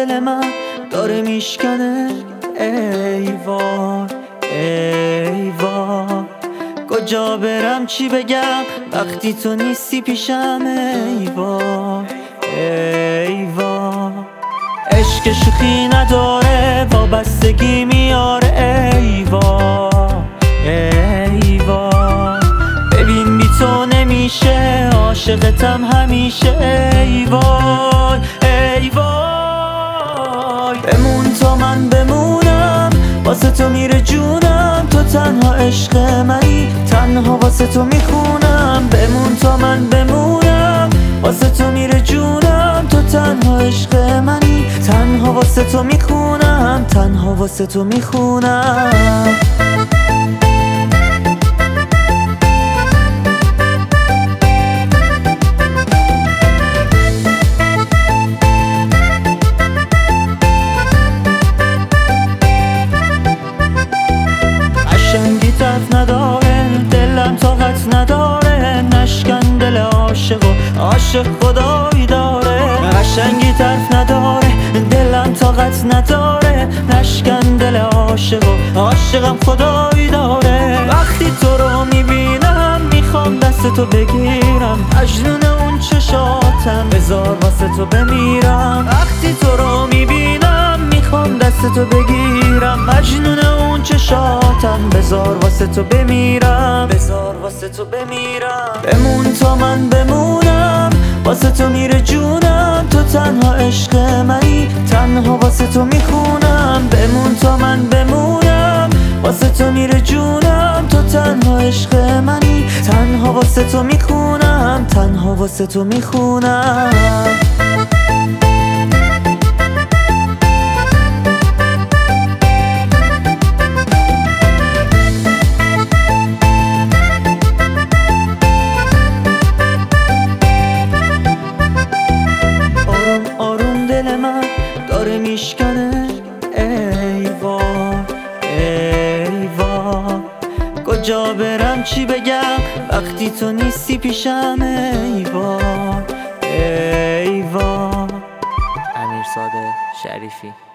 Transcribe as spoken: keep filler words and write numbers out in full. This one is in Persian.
دل من داره میشکنه. ای وای ای وای، کجا برم چی بگم وقتی تو نیستی پیشم. ای وای ای وای، عشق شوخی نداره وابستگی میاره. ای وای ای وای، ببین بی تو نمیشه عاشقتم همیشه. ای وای ای وای، بمون تا من بمونم، واسه تو میره جونم، تو تنها عشق منی، تنها واسه تو میخونم. بمون تا من بمونم، واسه تو میره جونم، تو تنها عشق منی، تنها واسه تو میخونم، تنها واسه تو میخونم. قشنگی طرف نداره، دلم طاقت نداره، نشکن دل عاشق و عاشق خدایی داره. قشنگی طرف نداره، دلم طاقت نداره، نشکن دل عاشق و عاشقم خدایی داره. وقتی تو رو میبینم میخوام دست تو بگیرم، مجنون اون چشاتم بذار واسه تو بمیرم. وقتی تو رو میبینم میخوام دست تو بگیرم، مجنون اون چشاتم بذار واسه تو بمیرم، بذار واسه تو بمیرم. بمون تا من بمونم، واسه تو میره جونم، تو تنها عشق منی، تنها واسه تو میخونم. بمون تا من بمونم، واسه تو میره جونم، تو تنها عشق منی، تنها واسه تو میخونم، تنها واسه تو میخونم. دل من داره میشکنه. ای وای ای وای، کجا برم چی بگم وقتی تو نیستی پیشم. ای وای ای وای. امیرزاده شریفی.